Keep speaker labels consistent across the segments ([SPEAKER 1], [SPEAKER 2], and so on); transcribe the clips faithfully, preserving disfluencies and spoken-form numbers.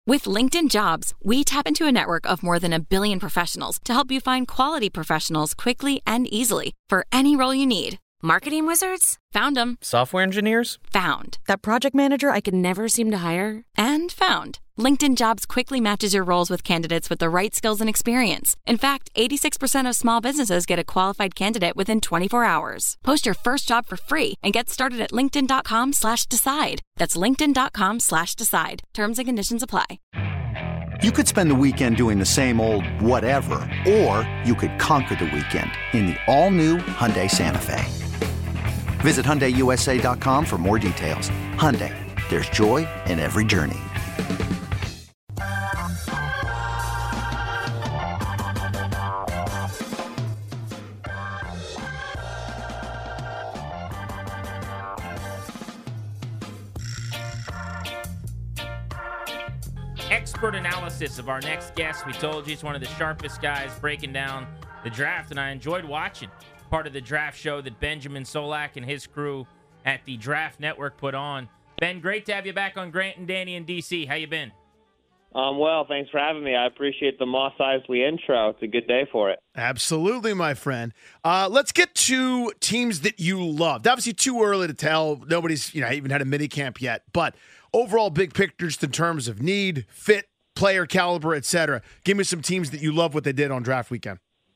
[SPEAKER 1] With LinkedIn Jobs, we tap into a network of more than a billion professionals to help you find quality professionals quickly and easily for any role you need. Marketing wizards? Found them.
[SPEAKER 2] Software engineers?
[SPEAKER 1] Found. That project manager I could never seem to hire? And found. LinkedIn Jobs quickly matches your roles with candidates with the right skills and experience. In fact, eighty-six percent of small businesses get a qualified candidate within twenty-four hours. Post your first job for free and get started at linkedin.com slash decide. That's linkedin.com slash decide. Terms and conditions apply.
[SPEAKER 3] You could spend the weekend doing the same old whatever, or you could conquer the weekend in the all-new Hyundai Santa Fe. Visit Hyundai U S A dot com for more details. Hyundai, there's joy in every journey.
[SPEAKER 4] Expert analysis of our next guest. We told you he's one of the sharpest guys breaking down the draft, and I enjoyed watching part of the draft show that Benjamin Solak and his crew at the Draft Network put on. Ben, great to have you back on Grant and Danny in D C. How you been?
[SPEAKER 5] Um, well, thanks for having me. I appreciate the Moss Isley intro. It's a good day for it.
[SPEAKER 6] Absolutely, my friend. Uh, let's get to teams that you loved. Obviously, too early to tell. Nobody's you know even had a mini camp yet, but overall big pictures in terms of need, fit, player caliber, et cetera. Give me some teams that you love what they did on draft weekend.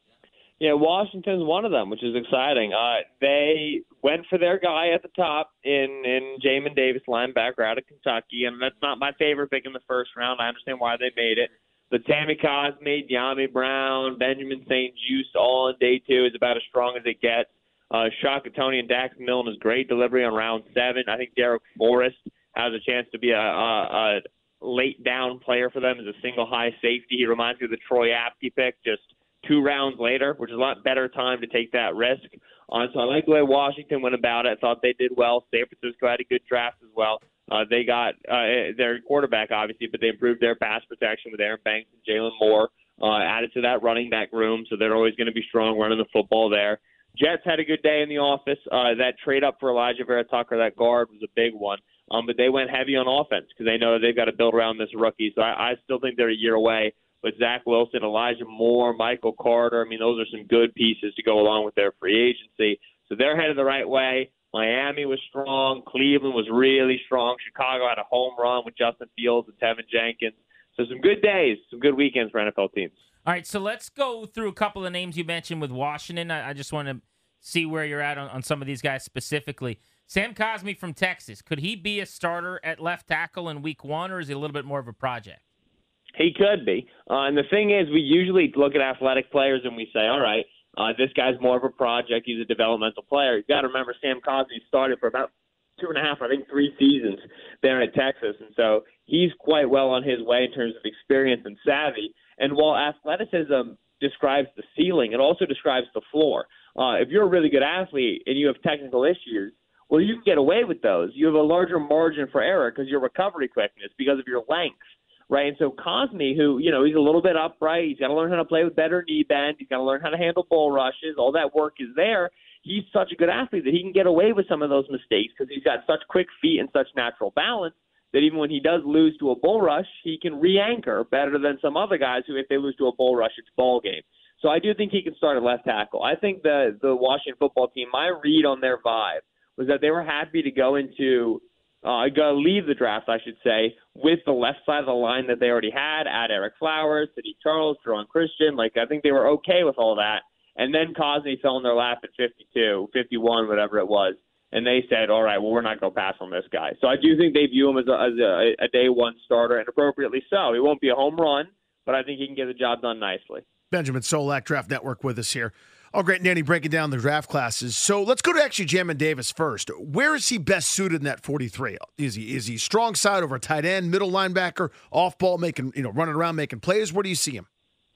[SPEAKER 5] Yeah, Washington's one of them, which is exciting. Uh, they went for their guy at the top in, in Jamin Davis, linebacker out of Kentucky, and that's not my favorite pick in the first round. I understand why they made it. But Tammy Cosme, De'Ami Brown, Benjamin Saint Just all in day two is about as strong as it gets. Uh, Shaka Tony and Dax Milne is great delivery on round seven. I think Derek Forrest has a chance to be a, a, a late down player for them as a single high safety. He reminds me of the Troy Apke pick just two rounds later, which is a lot better time to take that risk. Uh, so I like the way Washington went about it. I thought they did well. San Francisco had a good draft as well. Uh, they got uh, their quarterback, obviously, but they improved their pass protection with Aaron Banks and Jalen Moore, uh, added to that running back room, so they're always going to be strong running the football there. Jets had a good day in the office. Uh, that trade up for Elijah Vera Tucker, that guard, was a big one. Um, but they went heavy on offense because they know they've got to build around this rookie. So I, I still think they're a year away. But Zach Wilson, Elijah Moore, Michael Carter, I mean, those are some good pieces to go along with their free agency. So they're headed the right way. Miami was strong. Cleveland was really strong. Chicago had a home run with Justin Fields and Tevin Jenkins. So some good days, some good weekends for N F L teams.
[SPEAKER 4] All right, so let's go through a couple of names you mentioned with Washington. I, I just want to see where you're at on, on some of these guys specifically. Sam Cosmi from Texas, could he be a starter at left tackle in week one, or is he a little bit more of a project?
[SPEAKER 5] He could be. Uh, and the thing is, we usually look at athletic players and we say, all right, uh, this guy's more of a project. He's a developmental player. You've got to remember Sam Cosmi started for about two and a half, I think three seasons there at Texas. And so he's quite well on his way in terms of experience and savvy. And while athleticism describes the ceiling, it also describes the floor. Uh, if you're a really good athlete and you have technical issues, well, you can get away with those. You have a larger margin for error because your recovery quickness, because of your length. Right, and so Cosmi, who, you know, he's a little bit upright. He's got to learn how to play with better knee bend. He's got to learn how to handle bull rushes. All that work is there. He's such a good athlete that he can get away with some of those mistakes because he's got such quick feet and such natural balance that even when he does lose to a bull rush, he can re-anchor better than some other guys who, if they lose to a bull rush, it's ball game. So I do think he can start at left tackle. I think the, the Washington football team, my read on their vibe was that they were happy to go into – Uh, go leave the draft, I should say, with the left side of the line that they already had. Add Eric Flowers, Sidney Charles, Jerron Christian. Like, I think they were okay with all that. And then Cosmi fell in their lap at fifty-two, fifty-one, whatever it was. And they said, all right, well, we're not going to pass on this guy. So I do think they view him as a, as a, a day one starter, and appropriately so. He won't be a home run, but I think he can get the job done nicely.
[SPEAKER 6] Benjamin Solak, Draft Network, with us here. Oh, great, Danny, breaking down the draft classes. So let's go to actually Jamin Davis first. Where is he best suited in that forty-three? Is he is he strong side over tight end, middle linebacker, off ball, making you know running around making plays? Where do you see him?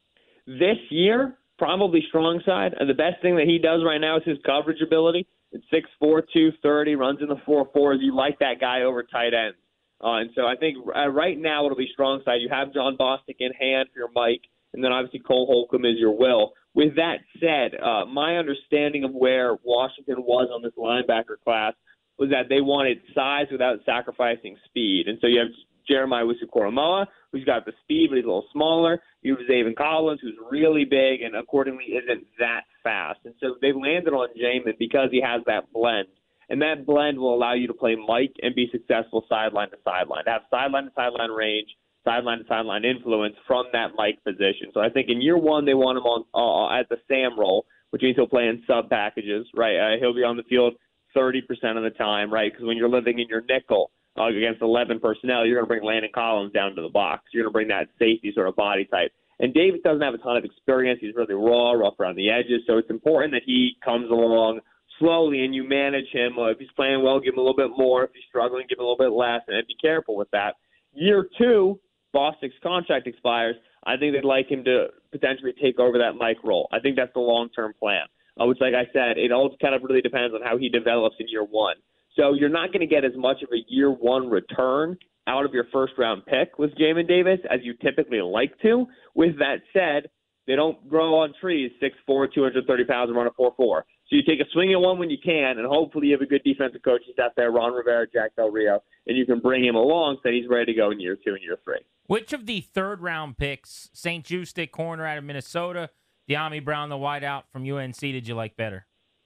[SPEAKER 5] This year, probably strong side. And the best thing that he does right now is his coverage ability. It's six four, two thirty, runs in the four fours. You like that guy over tight ends. Uh, and so I think uh, right now it'll be strong side. You have John Bostic in hand for your Mike, and then obviously Cole Holcomb is your Will. With that said, uh, my understanding of where Washington was on this linebacker class was that they wanted size without sacrificing speed. And so you have Jeremiah Owusu-Koramoah, who's got the speed, but he's a little smaller. You have Zaven Collins, who's really big and accordingly isn't that fast. And so they landed on Jamin because he has that blend. And that blend will allow you to play Mike and be successful sideline to sideline, to have sideline to sideline range, sideline to sideline influence from that Mike position. So I think in year one, they want him on uh, at the Sam role, which means he'll play in sub packages, right? Uh, he'll be on the field thirty percent of the time, right? Because when you're living in your nickel uh, against eleven personnel, you're going to bring Landon Collins down to the box. You're going to bring that safety sort of body type. And Davis doesn't have a ton of experience. He's really raw, rough around the edges. So it's important that he comes along slowly and you manage him. Uh, if he's playing well, give him a little bit more. If he's struggling, give him a little bit less, and be careful with that. Year two, Bostic's contract expires. I think they'd like him to potentially take over that Mike role. I think that's the long-term plan, uh, which, like I said, it all kind of really depends on how he develops in year one. So you're not going to get as much of a year one return out of your first-round pick with Jamin Davis as you typically like to. With that said, they don't grow on trees, six foot four, two hundred thirty pounds, and run a four four. So you take a swing at one when you can, and hopefully you have a good defensive coach out there, Ron Rivera, Jack Del Rio, and you can bring him along so he's ready to go in year two and year three.
[SPEAKER 4] Which of the third-round picks, Saint-Juste, corner out of Minnesota, Dyami Brown, the wideout from U N C, did you like better?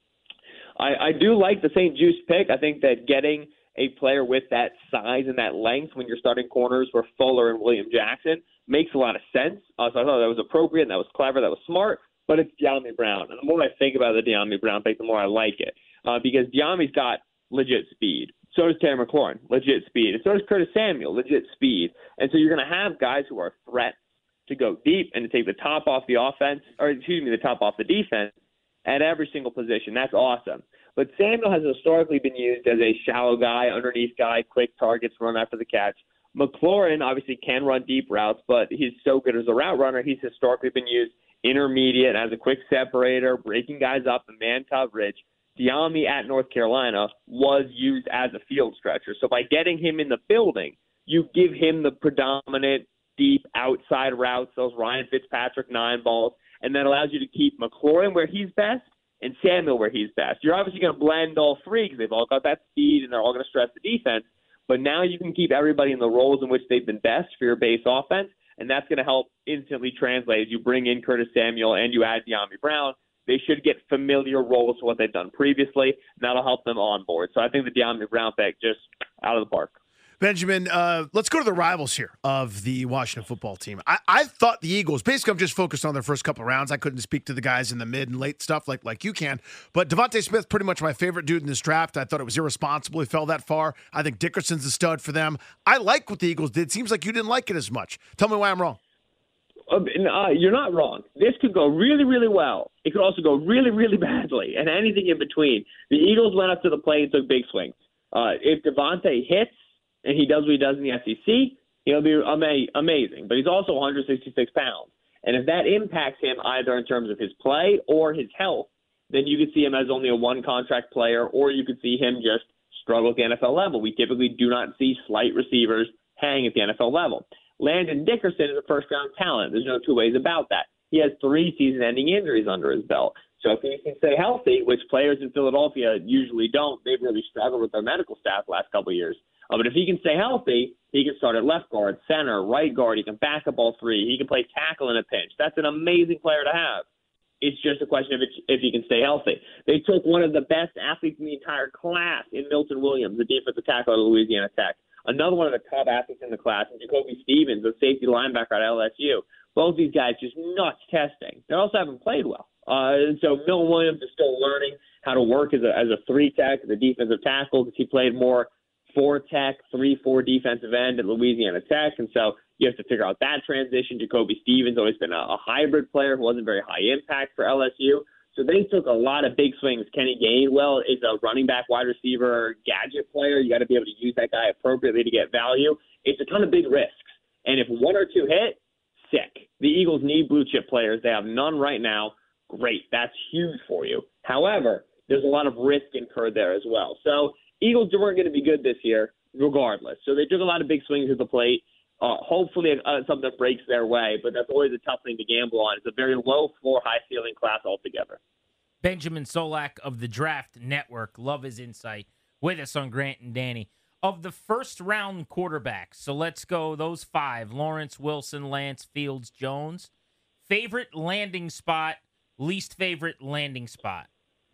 [SPEAKER 5] I, I do like the Saint-Juste pick. I think that getting a player with that size and that length when you're starting corners for Fuller and William Jackson makes a lot of sense. Uh, so I thought that was appropriate, and that was clever, that was smart. But it's Dyami Brown. And the more I think about the Dyami Brown pick, the more I like it. Uh, because Dyami's got legit speed. So does Terry McLaurin, legit speed. And so does Curtis Samuel, legit speed. And so you're going to have guys who are threats to go deep and to take the top off the offense, or excuse me, the top off the defense at every single position. That's awesome. But Samuel has historically been used as a shallow guy, underneath guy, quick targets, run after the catch. McLaurin obviously can run deep routes, but he's so good as a route runner. He's historically been used intermediate as a quick separator, breaking guys up in man coverage. Dyami at North Carolina was used as a field stretcher. So by getting him in the building, you give him the predominant deep outside routes, those Ryan Fitzpatrick nine balls, and that allows you to keep McLaurin where he's best and Samuel where he's best. You're obviously going to blend all three because they've all got that speed and they're all going to stress the defense, but now you can keep everybody in the roles in which they've been best for your base offense, and that's going to help instantly translate as you bring in Curtis Samuel and you add Dyami Brown. They should get familiar roles to what they've done previously, and that'll help them on board. So I think the Dyami Brown pick just out of the park.
[SPEAKER 6] Benjamin, uh, let's go to the rivals here of the Washington football team. I, I thought the Eagles, basically I'm just focused on their first couple of rounds. I couldn't speak to the guys in the mid and late stuff like, like you can. But Devontae Smith, pretty much my favorite dude in this draft. I thought it was irresponsible. He fell that far. I think Dickerson's a stud for them. I like what the Eagles did. Seems like you didn't like it as much. Tell me why I'm wrong.
[SPEAKER 5] Uh, you're not wrong. This could go really, really well. It could also go really, really badly, and anything in between. The Eagles went up to the plate and took big swings. Uh, if Devontae hits, and he does what he does in the S E C, he'll be ama- amazing. But he's also one hundred sixty-six pounds. And if that impacts him either in terms of his play or his health, then you could see him as only a one-contract player, or you could see him just struggle at the N F L level. We typically do not see slight receivers hang at the N F L level. Landon Dickerson is a first-round talent. There's no two ways about that. He has three season-ending injuries under his belt. So if he can stay healthy, which players in Philadelphia usually don't, they've really struggled with their medical staff the last couple of years. Uh, but if he can stay healthy, he can start at left guard, center, right guard. He can back up all three. He can play tackle in a pinch. That's an amazing player to have. It's just a question of if he can stay healthy. They took one of the best athletes in the entire class in Milton Williams, the defensive tackle at Louisiana Tech. Another one of the top athletes in the class, and Jacoby Stevens, the safety linebacker at L S U. Both these guys just nuts testing. They also haven't played well. Uh, and so Milton Williams is still learning how to work as a, as a three-tech, as a defensive tackle, because he played more four-tech, three four defensive end at Louisiana Tech. And so you have to figure out that transition. Jacoby Stevens always been a, a hybrid player who wasn't very high impact for L S U. So they took a lot of big swings. Kenny Gainwell is a running back, wide receiver, gadget player. You got to be able to use that guy appropriately to get value. It's a ton of big risks. And if one or two hit, sick. The Eagles need blue chip players. They have none right now. Great. That's huge for you. However, there's a lot of risk incurred there as well. So Eagles weren't going to be good this year regardless. So they took a lot of big swings at the plate. Uh, hopefully uh, something breaks their way, but that's always a tough thing to gamble on. It's a very low floor, high ceiling class altogether.
[SPEAKER 4] Benjamin Solak of the Draft Network. Love his insight with us on Grant and Danny. Of the first round quarterbacks, so let's go those five: Lawrence, Wilson, Lance, Fields, Jones. Favorite landing spot, least favorite landing spot.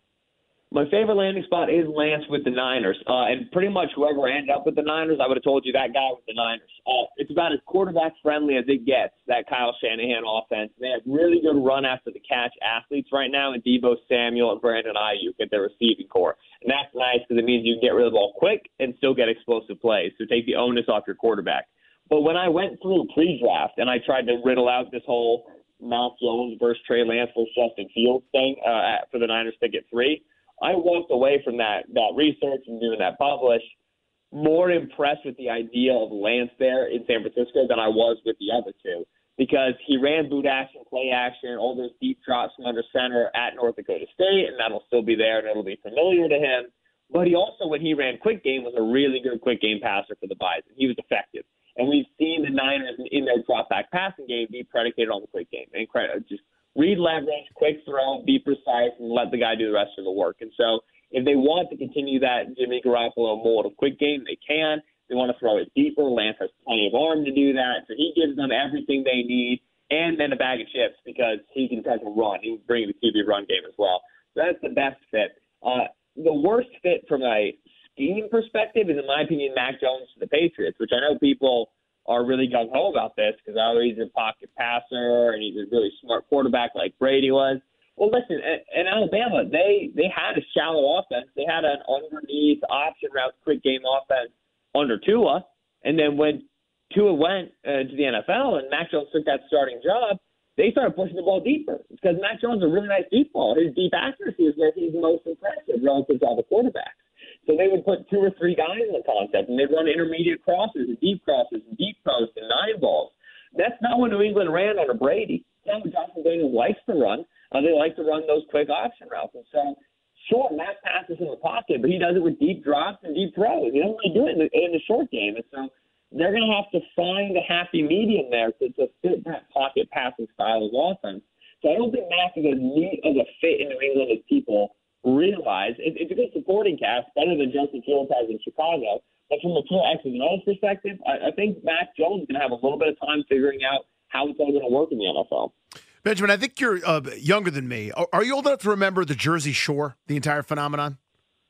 [SPEAKER 5] My favorite landing spot is Lance with the Niners. Uh, and pretty much whoever ended up with the Niners, I would have told you that guy with the Niners. Uh, it's about as quarterback-friendly as it gets, that Kyle Shanahan offense. They have really good run-after-the-catch athletes right now in Deebo Samuel and Brandon Ayuk at their receiving core. And that's nice because it means you can get rid of the ball quick and still get explosive plays. So take the onus off your quarterback. But when I went through pre-draft and I tried to riddle out this whole Mac Jones versus Trey Lance versus Justin Fields thing uh, for the Niners pick at three, I walked away from that that research and doing that publish more impressed with the idea of Lance there in San Francisco than I was with the other two, because he ran boot action, play action, all those deep drops from under center at North Dakota State, and that'll still be there and it'll be familiar to him. But he also, when he ran quick game, was a really good quick game passer for the Bison. He was effective. And we've seen the Niners in their drop back passing game be predicated on the quick game. Incredible. Just read leverage, quick throw, be precise, and let the guy do the rest of the work. And so if they want to continue that Jimmy Garoppolo mold of quick game, they can. They want to throw it deeper. Lance has plenty of arm to do that. So he gives them everything they need and then a bag of chips because he can touch a run. He can bring the Q B run game as well. So that's the best fit. Uh, the worst fit from a scheme perspective is, in my opinion, Mac Jones to the Patriots, which I know people are really gung-ho about this because oh, he's a pocket passer and he's a really smart quarterback like Brady was. Well, listen, in Alabama, they, they had a shallow offense. They had an underneath option route quick game offense under Tua. And then when Tua went uh, to the N F L and Mac Jones took that starting job, they started pushing the ball deeper because Mac Jones is a really nice deep ball. His deep accuracy is where he's most impressive relative to all the quarterbacks. So they would put two or three guys in the concept, and they'd run intermediate crosses and deep crosses and deep posts and nine balls. That's not what New England ran under Brady. That's what Johnson Daniels likes to run. Uh, they like to run those quick option routes. And so, sure, Matt passes in the pocket, but he does it with deep drops and deep throws. He doesn't really do it in the, in the short game. And so they're going to have to find a happy medium there to, to fit that pocket passing style of offense. So I don't think Mac is as neat of a fit in New England as people realize. It, it's a good supporting cast, better than Justin Fields has in Chicago. But from a pure X's and O's perspective, I, I think Mac Jones is going to have a little bit of time figuring out how it's all going to work in the N F L.
[SPEAKER 6] Benjamin, I think you're uh, younger than me. Are, are you old enough to remember the Jersey Shore, the entire phenomenon?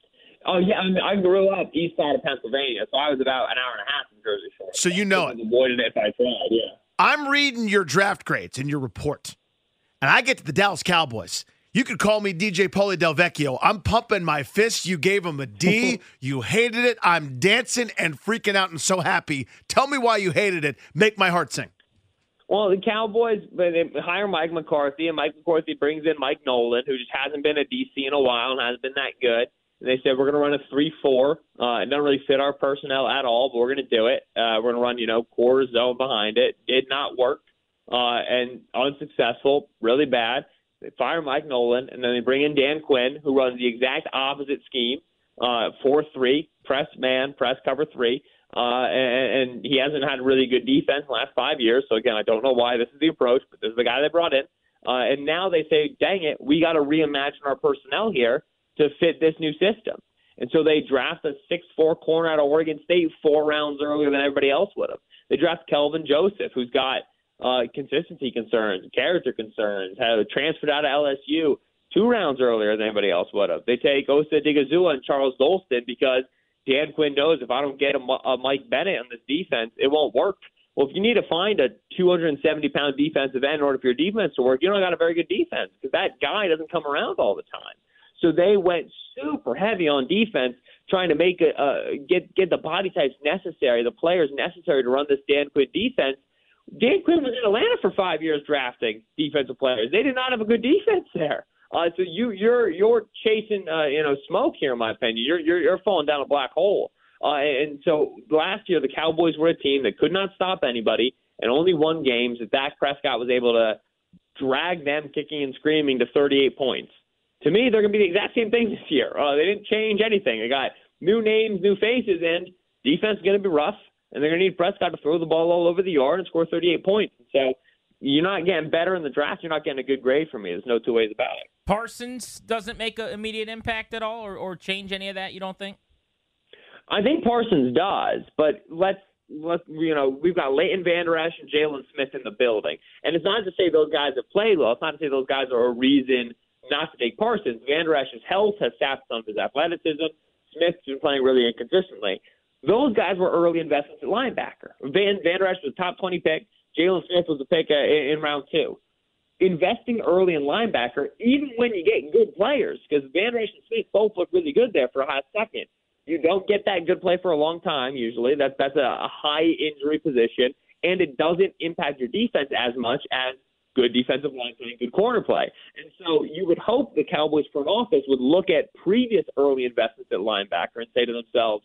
[SPEAKER 5] Oh, yeah. I mean, I grew up east side of Pennsylvania, so I was about an hour and a half from Jersey Shore.
[SPEAKER 6] So you know
[SPEAKER 5] I
[SPEAKER 6] it.
[SPEAKER 5] avoided it if I tried, yeah.
[SPEAKER 6] I'm reading your draft grades in your report, and I get to the Dallas Cowboys. You could call me D J Paulie Del Vecchio. I'm pumping my fist. You gave him a D. You hated it. I'm dancing and freaking out and so happy. Tell me why you hated it. Make my heart sing.
[SPEAKER 5] Well, the Cowboys, they hire Mike McCarthy, and Mike McCarthy brings in Mike Nolan, who just hasn't been a D C in a while and hasn't been that good. And they said, we're going to run a three four. Uh, it doesn't really fit our personnel at all, but we're going to do it. Uh, we're going to run, you know, quarter zone behind it. Did not work uh, and unsuccessful, really bad. They fire Mike Nolan, and then they bring in Dan Quinn, who runs the exact opposite scheme, uh, four three, press man, press cover three. Uh, and, and he hasn't had really good defense in the last five years. So, again, I don't know why this is the approach, but this is the guy they brought in. Uh, and now they say, dang it, we got to reimagine our personnel here to fit this new system. And so they draft a six four corner out of Oregon State four rounds earlier than everybody else would have. They draft Kelvin Joseph, who's got uh, consistency concerns, character concerns, have transferred out of L S U two rounds earlier than anybody else would have. They take Osa Digazua and Charles Dolston because Dan Quinn knows if I don't get a, a Mike Bennett on this defense, it won't work. Well, if you need to find a two hundred seventy pound defensive end in order for your defense to work, you don't got a very good defense because that guy doesn't come around all the time. So they went super heavy on defense, trying to make a, uh, get get the body types necessary, the players necessary to run this Dan Quinn defense. Dan Quinn was in Atlanta for five years drafting defensive players. They did not have a good defense there. Uh, so you you're you're chasing uh, you know smoke here, in my opinion. You're you're you're falling down a black hole. Uh, and so last year the Cowboys were a team that could not stop anybody and only won games that Dak Prescott was able to drag them kicking and screaming to thirty-eight points. To me, they're going to be the exact same thing this year. Uh, they didn't change anything. They got new names, new faces, and defense is going to be rough, and they're going to need Prescott to throw the ball all over the yard and score thirty-eight points. So you're not getting better in the draft. You're not getting a good grade from me. There's no two ways about it.
[SPEAKER 4] Parsons doesn't make an immediate impact at all or, or change any of that, you don't think?
[SPEAKER 5] I think Parsons does, but let's let's you know we've got Leighton Vander Esch and Jalen Smith in the building, and it's not to say those guys have played well. It's not to say those guys are a reason not to take Parsons. Vander Esch's health has sapped some of his athleticism. Smith's been playing really inconsistently. Those guys were early investments at linebacker. Van Vander Esch was a top twenty pick. Jalen Smith was a pick uh, in, in round two. Investing early in linebacker, even when you get good players, because Vander Esch and Smith both look really good there for a hot second. You don't get that good play for a long time, usually. That's, that's a, a high injury position, and it doesn't impact your defense as much as good defensive line play and good corner play. And so you would hope the Cowboys front office would look at previous early investments at linebacker and say to themselves,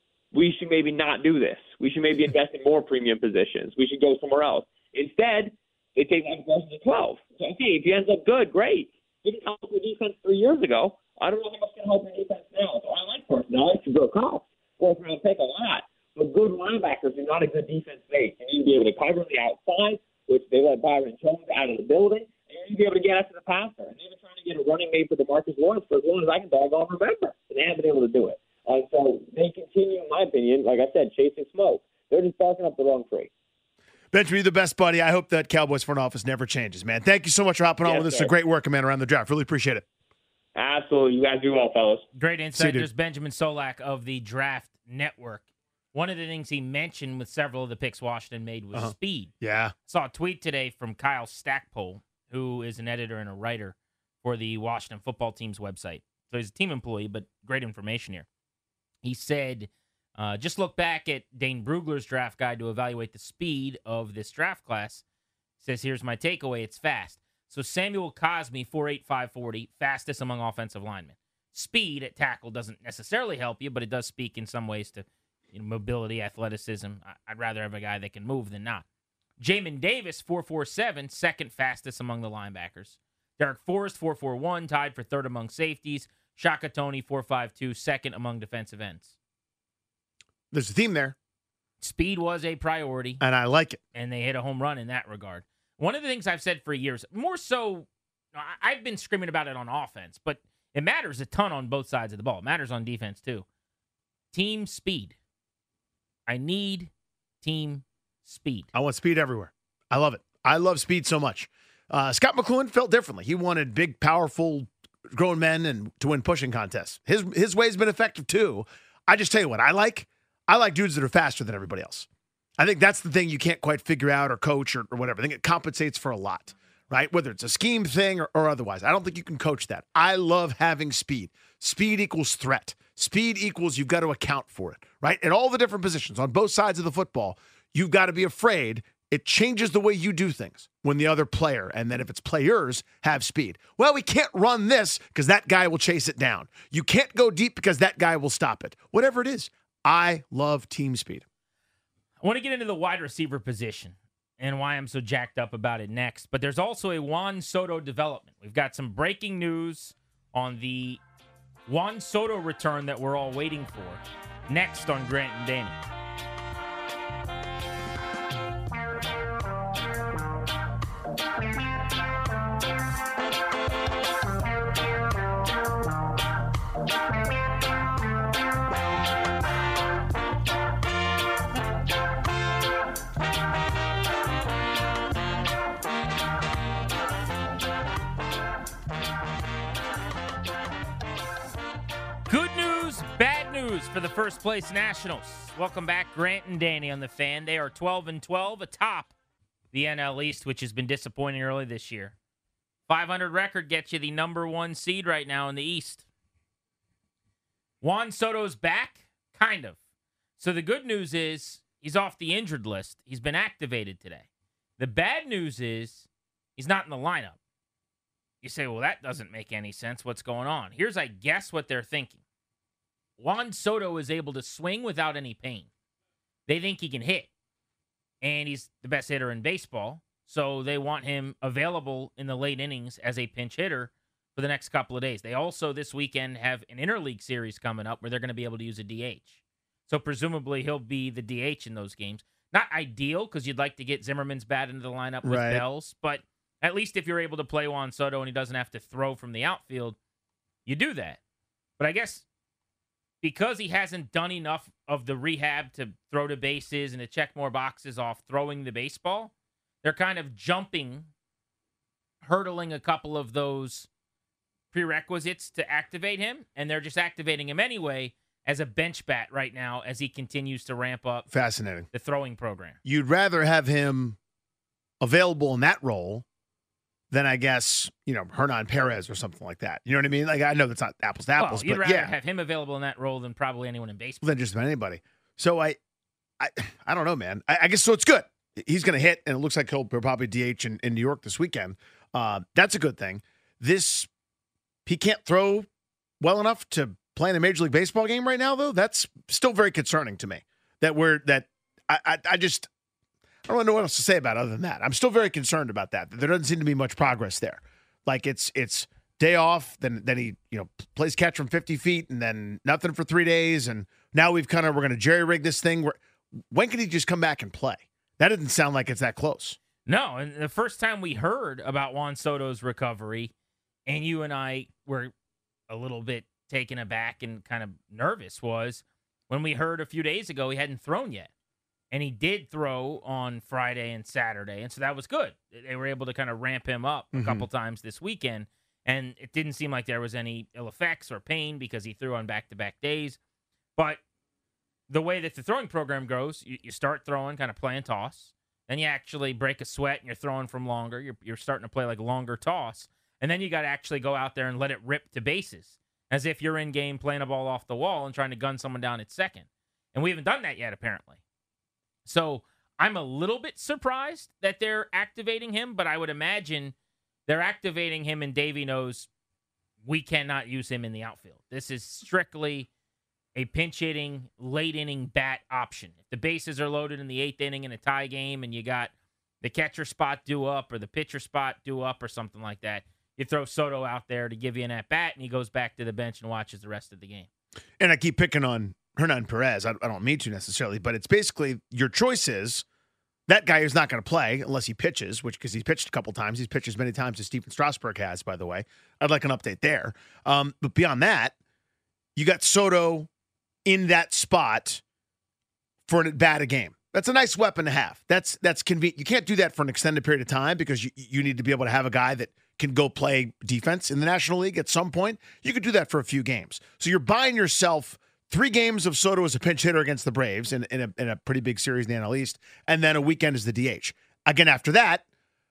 [SPEAKER 5] we should maybe not do this. We should maybe invest in more premium positions. We should go somewhere else. Instead, they take Michael Parsons at twelve. So, okay, if he ends up good, great. Didn't help the defense three years ago. I don't know how much can help the defense now. So I like Parsons. I like Jabril Cox. Fourth round pick a lot. But good linebackers are not a good defense base. You need to be able to cover on the outside, which they let Byron Jones out of the building, and you need to be able to get after the passer. And they've been trying to get a running mate for DeMarcus Lawrence for as long as I can doggone remember. And they haven't been able to do it. And so they continue, in my opinion, like I said, chasing smoke. They're just barking up the wrong tree.
[SPEAKER 6] Benjamin, you're the best, buddy. I hope that Cowboys front office never changes, man. Thank you so much for hopping on
[SPEAKER 5] Yes,
[SPEAKER 6] with us.
[SPEAKER 5] sir.
[SPEAKER 6] A great work, man, around the draft. Really appreciate it.
[SPEAKER 5] Absolutely. You guys do well, fellas.
[SPEAKER 4] Great insight.
[SPEAKER 6] dude.
[SPEAKER 4] There's Benjamin Solak of the Draft Network. One of the things he mentioned with several of the picks Washington made was
[SPEAKER 6] Uh-huh.
[SPEAKER 4] speed.
[SPEAKER 6] Yeah.
[SPEAKER 4] Saw a tweet today from Kyle Stackpole, who is an editor and a writer for the Washington football team's website. So he's a team employee, but great information here. He said, uh, just look back at Dane Brugler's draft guide to evaluate the speed of this draft class. Says, here's my takeaway. It's fast. So Samuel Cosmi, four eight, five forty, fastest among offensive linemen. Speed at tackle doesn't necessarily help you, but it does speak in some ways to you know, mobility, athleticism. I'd rather have a guy that can move than not. Jamin Davis, four four seven, second fastest among the linebackers. Derek Forrest, four four one, tied for third among safeties. Shaka Toney, four five two, second among defensive ends.
[SPEAKER 6] There's a theme there,
[SPEAKER 4] Speed was a priority,
[SPEAKER 6] and I like it.
[SPEAKER 4] and they hit a home run in that regard. One of the things I've said for years, more so, I- I've been screaming about it on offense, but it matters a ton on both sides of the ball. It matters on defense, too. Team speed. I need team speed.
[SPEAKER 6] I want speed everywhere. I love it. I love speed so much. Uh, Scott McLuhan felt differently. He wanted big, powerful, grown men and to win pushing contests. His his way's been effective too. I just tell you what I like. I like dudes that are faster than everybody else. I think that's the thing you can't quite figure out or coach or, or whatever. I think it compensates for a lot, right? Whether it's a scheme thing or, or otherwise. I don't think you can coach that. I love having speed. Speed equals threat. Speed equals you've got to account for it, right? At all the different positions on both sides of the football, you've got to be afraid it changes the way you do things when the other player, and then if it's players, have speed. Well, we can't run this because that guy will chase it down. You can't go deep because that guy will stop it. Whatever it is, I love team speed.
[SPEAKER 4] I want to get into the wide receiver position and why I'm so jacked up about it next. But there's also a Juan Soto development. We've got some breaking news on the Juan Soto return that we're all waiting for. Next on Grant and Danny. Good news, bad news for the first place Nationals. Welcome back, Grant and Danny on the Fan. They are twelve and twelve atop the N L East, which has been disappointing early this year. five hundred record gets you the number one seed right now in the East. Juan Soto's back? Kind of. So the good news is he's off the injured list. He's been activated today. The bad news is he's not in the lineup. You say, well, that doesn't make any sense. What's going on? Here's, I guess, what they're thinking. Juan Soto is able to swing without any pain. They think he can hit. And he's the best hitter in baseball. So they want him available in the late innings as a pinch hitter for the next couple of days. They also, this weekend, have an interleague series coming up where they're going to be able to use a D H. So presumably he'll be the D H in those games. Not ideal because you'd like to get Zimmerman's bat into the lineup with
[SPEAKER 6] Right.
[SPEAKER 4] Bells, but at least if you're able to play Juan Soto and he doesn't have to throw from the outfield, you do that. But I guess because he hasn't done enough of the rehab to throw to bases and to check more boxes off throwing the baseball, they're kind of jumping, hurdling a couple of those prerequisites to activate him, and they're just activating him anyway as a bench bat right now as he continues to ramp up
[SPEAKER 6] Fascinating.
[SPEAKER 4] the throwing program.
[SPEAKER 6] You'd rather have him available in that role than, I guess, you know, Hernan Perez or something like that. You know what I mean? Like, I know that's not apples to apples,
[SPEAKER 4] well, you'd
[SPEAKER 6] but
[SPEAKER 4] rather
[SPEAKER 6] yeah.
[SPEAKER 4] have him available in that role than probably anyone in baseball.
[SPEAKER 6] Than just about anybody. So I, I, I don't know, man. I, I guess so. It's good. He's going to hit, and it looks like he'll probably D H in, in New York this weekend. Uh, that's a good thing. This, he can't throw well enough to play in a Major League Baseball game right now, though. That's still very concerning to me. That we're that I, I, I just I don't really know what else to say about it other than that. I'm still very concerned about that. There doesn't seem to be much progress there. Like it's it's day off, then then he you know plays catch from fifty feet, and then nothing for three days, and now we've kind of we're going to jerry rig this thing. Where when can he just come back and play? That doesn't sound like it's that close.
[SPEAKER 4] No, and the first time we heard about Juan Soto's recovery, and you and I were a little bit taken aback and kind of nervous, was when we heard a few days ago he hadn't thrown yet. And he did throw on Friday and Saturday, and so that was good. They were able to kind of ramp him up a
[SPEAKER 6] Mm-hmm.
[SPEAKER 4] couple times this weekend, and it didn't seem like there was any ill effects or pain because he threw on back-to-back days. But the way that the throwing program goes, you, you start throwing, kind of playing toss, then you actually break a sweat and you're throwing from longer. You're, you're starting to play like longer toss, and then you got to actually go out there and let it rip to bases, as if you're in game playing a ball off the wall and trying to gun someone down at second. And we haven't done that yet, apparently. So I'm a little bit surprised that they're activating him, but I would imagine they're activating him and Davey knows we cannot use him in the outfield. This is strictly a pinch-hitting, late-inning bat option. If the bases are loaded in the eighth inning in a tie game and you got the catcher spot due up or the pitcher spot due up or something like that, you throw Soto out there to give you an at-bat, and he goes back to the bench and watches the rest of the game.
[SPEAKER 6] And I keep picking on Hernan Perez. I, I don't mean to necessarily, but it's basically your choice is that guy is not going to play unless he pitches, which because he's pitched a couple times. He's pitched as many times as Stephen Strasburg has, by the way. I'd like an update there. Um, but beyond that, you got Soto in that spot for an at-bat a game. That's a nice weapon to have. That's that's convenient. You can't do that for an extended period of time because you, you need to be able to have a guy that can go play defense in the National League at some point. You could do that for a few games. So you're buying yourself three games of Soto as a pinch hitter against the Braves in, in, a, in a pretty big series in the N L East, and then a weekend as the D H. Again, after that,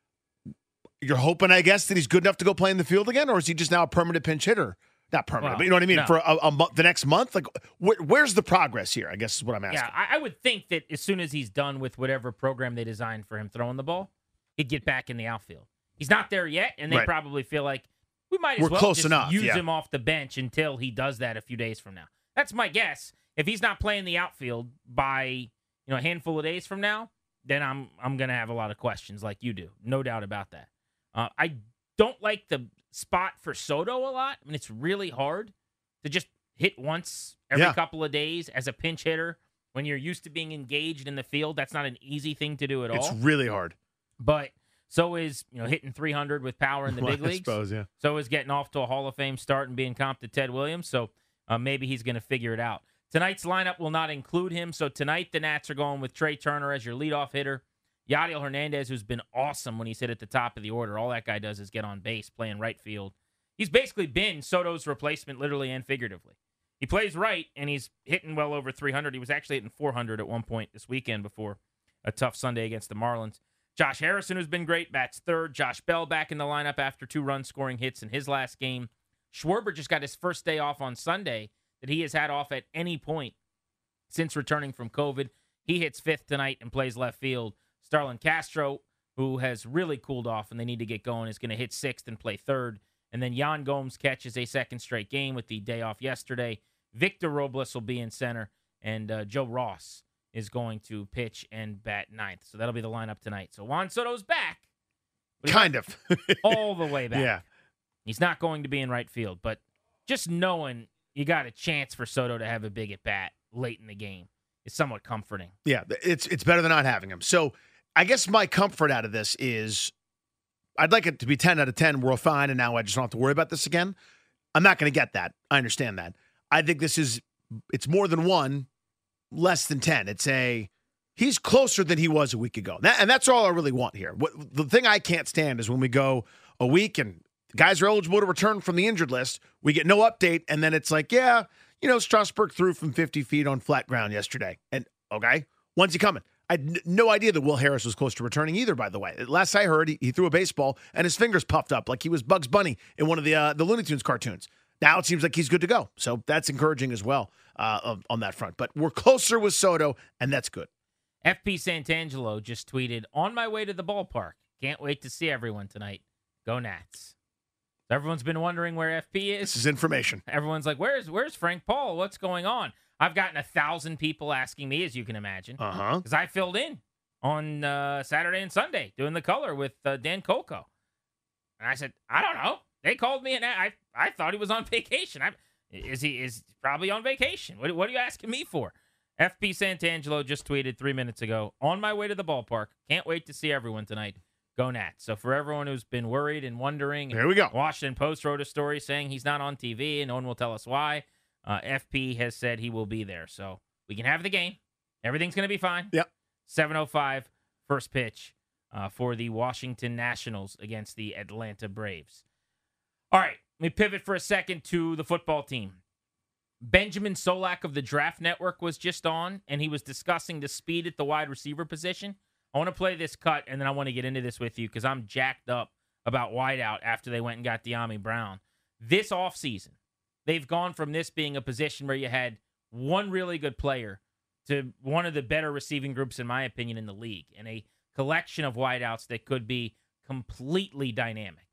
[SPEAKER 6] you're hoping, I guess, that he's good enough to go play in the field again, or is he just now a permanent pinch hitter? Not permanent,
[SPEAKER 4] Well,
[SPEAKER 6] but you know what I mean?
[SPEAKER 4] no.
[SPEAKER 6] For a, a month, the next month? Like, wh- where's the progress here, I guess is what I'm asking.
[SPEAKER 4] Yeah, I, I would think that as soon as he's done with whatever program they designed for him throwing the ball, he'd get back in the outfield. He's not there yet, and they
[SPEAKER 6] Right.
[SPEAKER 4] probably feel like we might as
[SPEAKER 6] We're
[SPEAKER 4] well
[SPEAKER 6] close
[SPEAKER 4] just
[SPEAKER 6] enough,
[SPEAKER 4] use
[SPEAKER 6] yeah.
[SPEAKER 4] him off the bench until he does that a few days from now. That's my guess. If he's not playing the outfield by you know a handful of days from now, then I'm I'm gonna have a lot of questions like you do, no doubt about that. Uh, I don't like the spot for Soto a lot. I mean, it's really hard to just hit once every
[SPEAKER 6] Yeah.
[SPEAKER 4] couple of days as a pinch hitter when you're used to being engaged in the field. That's not an easy thing to do at
[SPEAKER 6] It's
[SPEAKER 4] all.
[SPEAKER 6] really hard.
[SPEAKER 4] But so is you know hitting three hundred with power in the
[SPEAKER 6] Well,
[SPEAKER 4] big
[SPEAKER 6] I
[SPEAKER 4] leagues.
[SPEAKER 6] suppose, yeah.
[SPEAKER 4] So is getting off to a Hall of Fame start and being comped to Ted Williams. So uh, maybe he's going to figure it out. Tonight's lineup will not include him. So tonight the Nats are going with Trey Turner as your leadoff hitter. Yadiel Hernandez, who's been awesome when he's hit at the top of the order. All that guy does is get on base, playing right field. He's basically been Soto's replacement, literally and figuratively. He plays right, and he's hitting well over three hundred. He was actually hitting four hundred at one point this weekend before a tough Sunday against the Marlins. Josh Harrison, who's been great, bats third. Josh Bell back in the lineup after two run scoring hits in his last game. Schwarber just got his first day off on Sunday that he has had off at any point since returning from COVID. He hits fifth tonight and plays left field. Starlin Castro, who has really cooled off and they need to get going, is going to hit sixth and play third. And then Yan Gomes catches a second straight game with the day off yesterday. Victor Robles will be in center, and uh, Joe Ross is going to pitch and bat ninth. So that'll be the lineup tonight. So Juan Soto's back. but he's
[SPEAKER 6] Kind of.
[SPEAKER 4] not all the way back.
[SPEAKER 6] Yeah.
[SPEAKER 4] He's not going to be in right field, but just knowing you got a chance for Soto to have a big at bat late in the game is somewhat comforting.
[SPEAKER 6] Yeah, it's it's better than not having him. So I guess my comfort out of this is I'd like it to be ten out of ten. We're fine, and now I just don't have to worry about this again. I'm not going to get that. I understand that. I think this is it's more than one, less than ten. It's a he's closer than he was a week ago. That, and that's all I really want here. What, the thing I can't stand is when we go a week and guys are eligible to return from the injured list, we get no update, and then it's like, yeah, you know, Strasburg threw from fifty feet on flat ground yesterday. And, okay, when's he coming? I had n- no idea that Will Harris was close to returning either, by the way. Last I heard, he, he threw a baseball, and his fingers puffed up like he was Bugs Bunny in one of the uh, the Looney Tunes cartoons. Now it seems like he's good to go. So that's encouraging as well uh, on, on that front. But we're closer with Soto, and that's good.
[SPEAKER 4] F P Santangelo just tweeted, on my way to the ballpark. Can't wait to see everyone tonight. Go Nats. So everyone's been wondering where F P is.
[SPEAKER 6] This is information.
[SPEAKER 4] Everyone's like, where's where's Frank Paul? What's going on? I've gotten a thousand people asking me, as you can imagine.
[SPEAKER 6] Uh-huh.
[SPEAKER 4] Because I filled in on uh, Saturday and Sunday doing the color with uh, Dan Coco. And I said, I don't know. They called me, and I I thought he was on vacation. I, is he is probably on vacation? What, what are you asking me for? F P Santangelo just tweeted three minutes ago, on my way to the ballpark. Can't wait to see everyone tonight. Go Nats. So for everyone who's been worried and wondering,
[SPEAKER 6] there we go.
[SPEAKER 4] Washington Post wrote a story saying he's not on T V and no one will tell us why. Uh, F P has said he will be there. So we can have the game. Everything's going to be fine.
[SPEAKER 6] Yep.
[SPEAKER 4] seven oh five, first pitch uh, for the Washington Nationals against the Atlanta Braves. All right, let me pivot for a second to the football team. Benjamin Solak of the Draft Network was just on, and he was discussing the speed at the wide receiver position. I want to play this cut, and then I want to get into this with you because I'm jacked up about wideout after they went and got De'Ami Brown. This offseason, they've gone from this being a position where you had one really good player to one of the better receiving groups, in my opinion, in the league, and a collection of wideouts that could be completely dynamic.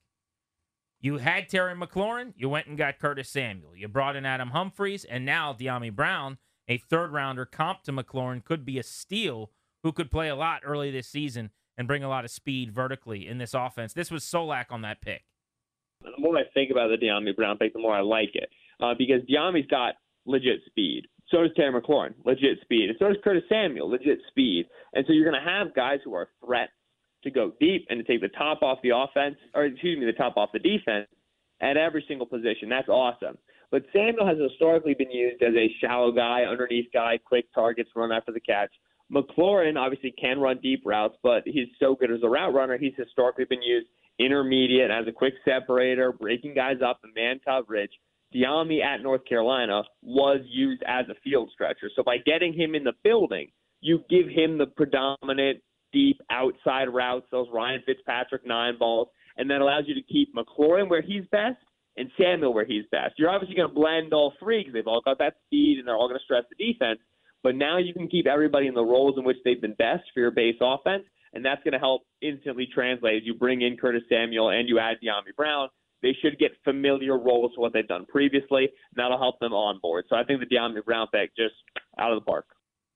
[SPEAKER 4] You had Terry McLaurin, you went and got Curtis Samuel. You brought in Adam Humphries, and now De'Ami Brown, a third-rounder comp to McLaurin, could be a steal who could play a lot early this season and bring a lot of speed vertically in this offense. This was Solak on that pick.
[SPEAKER 5] The more I think about the De'Ami Brown pick, the more I like it uh, because De'Ami's got legit speed. So does Terry McLaurin, legit speed. And so does Curtis Samuel, legit speed. And so you're going to have guys who are threats to go deep and to take the top off the offense, or excuse me, the top off the defense at every single position. That's awesome. But Samuel has historically been used as a shallow guy, underneath guy, quick targets, run after the catch. McLaurin obviously can run deep routes, but he's so good as a route runner. He's historically been used intermediate as a quick separator, breaking guys up in man coverage. De'Ami at North Carolina was used as a field stretcher. So by getting him in the building, you give him the predominant deep outside routes, those Ryan Fitzpatrick nine balls, and that allows you to keep McLaurin where he's best and Samuel where he's best. You're obviously going to blend all three because they've all got that speed and they're all going to stress the defense, but now you can keep everybody in the roles in which they've been best for your base offense, and that's going to help instantly translate as you bring in Curtis Samuel and you add De'Ami Brown. They should get familiar roles to what they've done previously, and that'll help them on board. So I think the De'Ami Brown pick just out of the park.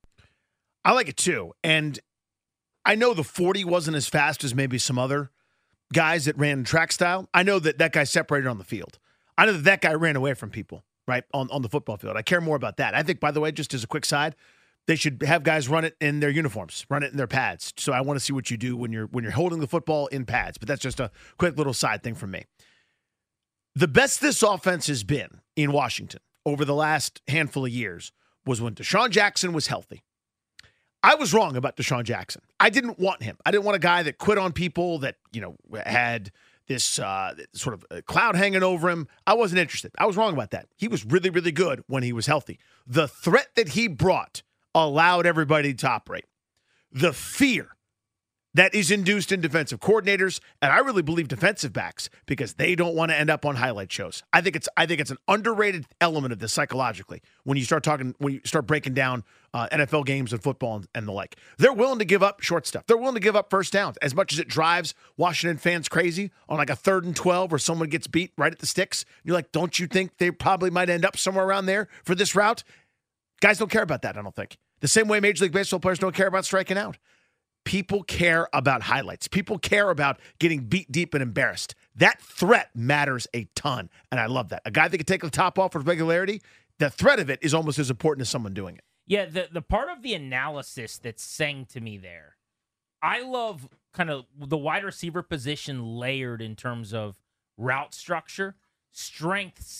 [SPEAKER 6] I like it too, and I know the forty wasn't as fast as maybe some other guys that ran track style. I know that that guy separated on the field. I know that that guy ran away from people, right, on, on the football field. I care more about that. I think, by the way, just as a quick side, they should have guys run it in their uniforms, run it in their pads. So I want to see what you do when you're when you're holding the football in pads. But that's just a quick little side thing from me. The best this offense has been in Washington over the last handful of years was when Deshaun Jackson was healthy. I was wrong about Deshaun Jackson. I didn't want him. I didn't want a guy that quit on people, that, you know, had this uh, sort of cloud hanging over him. I wasn't interested. I was wrong about that. He was really, really good when he was healthy. The threat that he brought allowed everybody to operate. The fear that is induced in defensive coordinators, and I really believe defensive backs, because they don't want to end up on highlight shows. I think it's I think it's an underrated element of this psychologically when you start talking when you start breaking down uh, N F L games and football and, and the like. They're willing to give up short stuff. They're willing to give up first downs as much as it drives Washington fans crazy on like a third and twelve where someone gets beat right at the sticks. You're like, don't you think they probably might end up somewhere around there for this route? Guys don't care about that, I don't think. The same way Major League Baseball players don't care about striking out. People care about highlights. People care about getting beat deep and embarrassed. That threat matters a ton, and I love that. A guy that can take the top off with regularity, the threat of it is almost as important as someone doing it.
[SPEAKER 4] Yeah, the, the part of the analysis that sang to me there, I love kind of the wide receiver position layered in terms of route structure, strengths,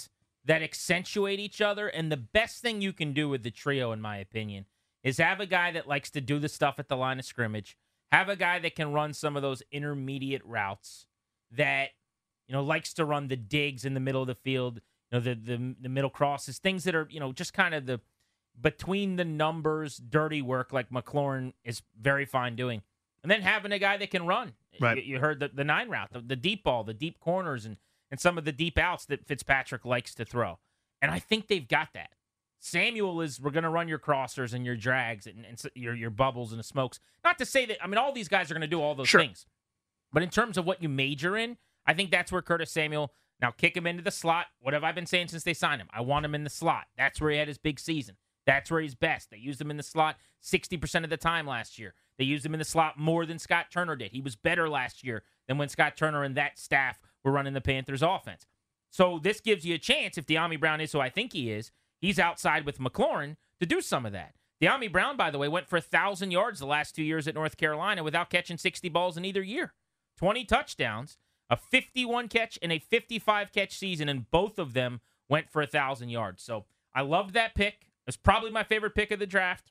[SPEAKER 4] that accentuate each other. And the best thing you can do with the trio, in my opinion, is have a guy that likes to do the stuff at the line of scrimmage, have a guy that can run some of those intermediate routes, that, you know, likes to run the digs in the middle of the field, you know, the the, the middle crosses, things that are, you know, just kind of the between the numbers, dirty work like McLaurin is very fine doing. And then having a guy that can run.
[SPEAKER 6] Right.
[SPEAKER 4] You, you heard the, the nine route, the, the deep ball, the deep corners, and, and some of the deep outs that Fitzpatrick likes to throw. And I think they've got that. Samuel is, we're going to run your crossers and your drags and, and your, your bubbles and the smokes. Not to say that, I mean, all these guys are going to do all those
[SPEAKER 6] sure.
[SPEAKER 4] things. But in terms of what you major in, I think that's where Curtis Samuel, now kick him into the slot. What have I been saying since they signed him? I want him in the slot. That's where he had his big season. That's where he's best. They used him in the slot sixty percent of the time last year. They used him in the slot more than Scott Turner did. He was better last year than when Scott Turner and that staff were running the Panthers offense. So this gives you a chance, if De'Ami Brown is who I think he is, he's outside with McLaurin to do some of that. De'Ami Brown, by the way, went for one thousand yards the last two years at North Carolina without catching sixty balls in either year. twenty touchdowns, a fifty-one catch, and a fifty-five catch season, and both of them went for one thousand yards. So I loved that pick. It's probably my favorite pick of the draft.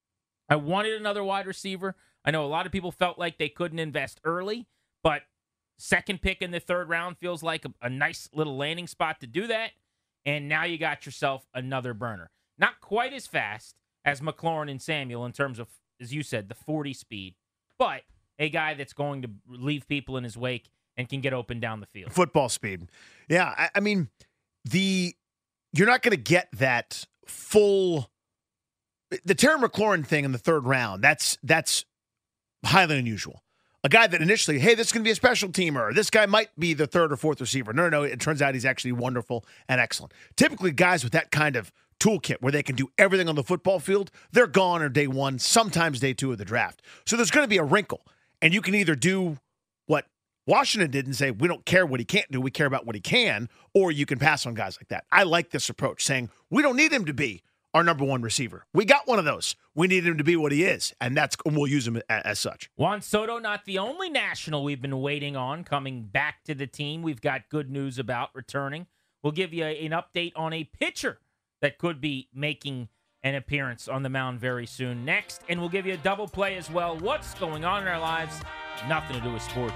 [SPEAKER 4] I wanted another wide receiver. I know a lot of people felt like they couldn't invest early, but second pick in the third round feels like a, a nice little landing spot to do that. And now you got yourself another burner. Not quite as fast as McLaurin and Samuel in terms of, as you said, the forty speed, but a guy that's going to leave people in his wake and can get open down the field.
[SPEAKER 6] Football speed. Yeah, I, I mean, the you're not going to get that full the Terry McLaurin thing in the third round. That's that's highly unusual. A guy that initially, hey, this is going to be a special teamer. This guy might be the third or fourth receiver. No, no, no. It turns out he's actually wonderful and excellent. Typically, guys with that kind of toolkit where they can do everything on the football field, they're gone on day one, sometimes day two of the draft. So there's going to be a wrinkle. And you can either do what Washington did and say, we don't care what he can't do, we care about what he can, or you can pass on guys like that. I like this approach, saying we don't need him to be our number one receiver. We got one of those. We need him to be what he is, and that's we'll use him as, as such.
[SPEAKER 4] Juan Soto, not the only national we've been waiting on coming back to the team. We've got good news about returning. We'll give you a, an update on a pitcher that could be making an appearance on the mound very soon next, and we'll give you a double play as well. What's going on in our lives? Nothing to do with sports.